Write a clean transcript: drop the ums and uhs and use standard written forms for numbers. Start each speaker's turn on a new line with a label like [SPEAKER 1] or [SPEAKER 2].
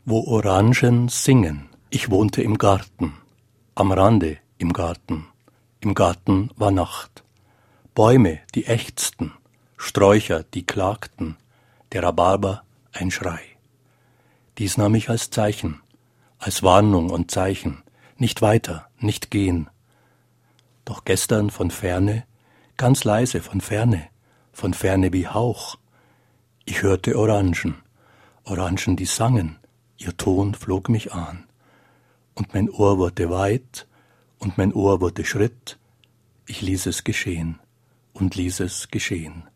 [SPEAKER 1] wo Orangen singen. Ich wohnte im Garten, am Rande im Garten. Im Garten war Nacht. Bäume, die ächzten, Sträucher, die klagten, der Rhabarber ein Schrei. Dies nahm ich als Zeichen, als Warnung und Zeichen, nicht weiter, nicht gehen. Doch gestern von Ferne, ganz leise von Ferne wie Hauch, ich hörte Orangen, Orangen, die sangen, ihr Ton flog mich an. Und mein Ohr wurde weit, und mein Ohr wurde Schritt, ich ließ es geschehen und ließ es geschehen.